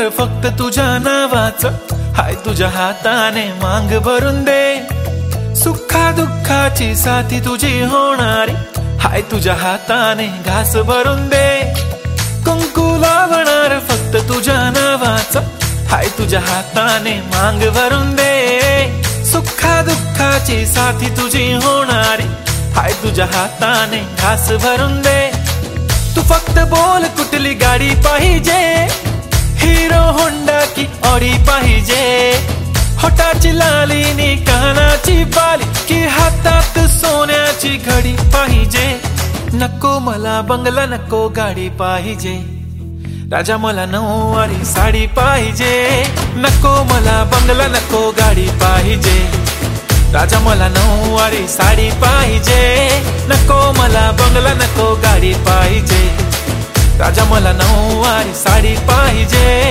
बनणार फक्त तुझ्या नावाचं, हाय तुझ्या हाताने मांग भरून दे. सुखा दुःखाची साथी तुझी होणारी, हाय तुझ्या हाताने घास भरून दे. कुंकू लावणार फक्त तुझ्या नावाचं, हाय तुझ्या हाताने मांग भरून दे. सुखा दुःखाची साथी तुझी होणारी, हाय तुझ्या हाताने घास भरून दे. तू फक्त बोल कुठली गाडी पाहिजे, हिरो होंडा की ऑडी पाहिजे. होटाची लाली नी कानाची बाली, की हातात सोन्याची घडी पाहिजे. नको मला बंगला, नको गाडी पाहिजे. राजा मला नऊवारी साडी पाहिजे. नको मला बंगला, नको गाडी पाहिजे. राजा मला नऊवारी साडी पाहिजे. नको मला बंगला, नको गाडी पाहिजे. राजा मला नऊवारी साडी पाहिजे.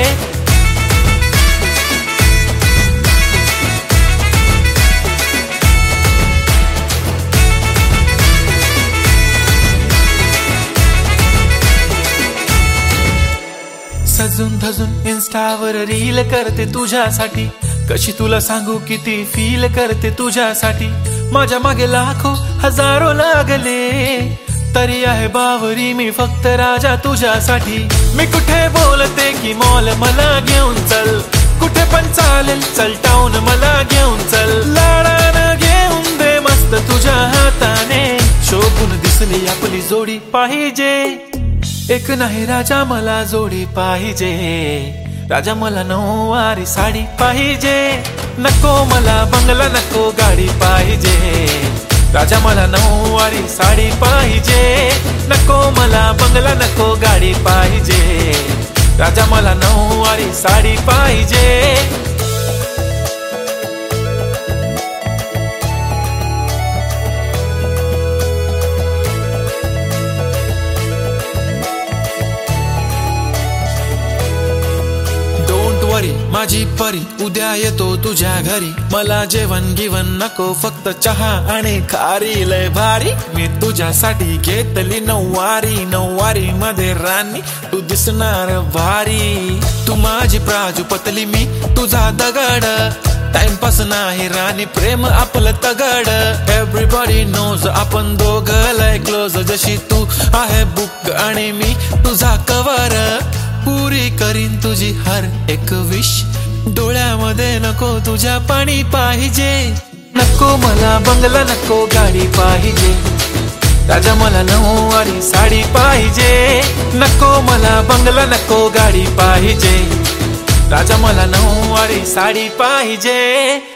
सजून धजून इन्स्टावर रील करते तुझ्यासाठी, कशी तुला सांगू किती फील करते तुझ्यासाठी. माझ्या मागे लाखो हजारो लागले, तरी आहे बावरी मी फक्त राजा तुझ्यासाठी. मी कुठे बोलते की मॉल मला घेऊन चल, कुठे पण चालेल चल टाऊन मला घेऊन चल. लाडानं घेऊन दे मस्त तुझ्या हाताने, शोभून दिसली आपली जोडी पाहिजे. एक नाही राजा मला जोडी पाहिजे. राजा मला नऊवारी साडी पाहिजे. नको मला बंगला, नको गाडी पाहिजे. राजा मला नऊवारी साडी पाहिजे. नको मला बंगला, नको गाडी पाहिजे. राजा मला नऊवारी साडी पाहिजे. माझी परी उद्या येतो तुझ्या घरी, मला जेवण गिवण नको फक्त चहा आणि खारी. लय भारी मी तुझ्यासाठी घेतली नऊवारी, नऊवारी मध्ये राणी तू दिसणार भारी. तू माझी प्राजूपतली, मी तुझा दगड. टाइमपास नाही राणी, प्रेम आपलं तगड. एव्हरीबॉडी नोज आपण दोघं लय क्लोज, जशी तू आहे बुक आणि मी तुझा कवर. पुरी करीन तुझी हर एक विश, डोळ्यामध्ये नको तुझ्या पाणी पाहिजे. नको मला बंगला, नको गाडी पाहिजे. राजा मला नऊवारी साडी पाहिजे. नको मला बंगला, नको गाडी पाहिजे. राजा मला नऊवारी साडी पाहिजे.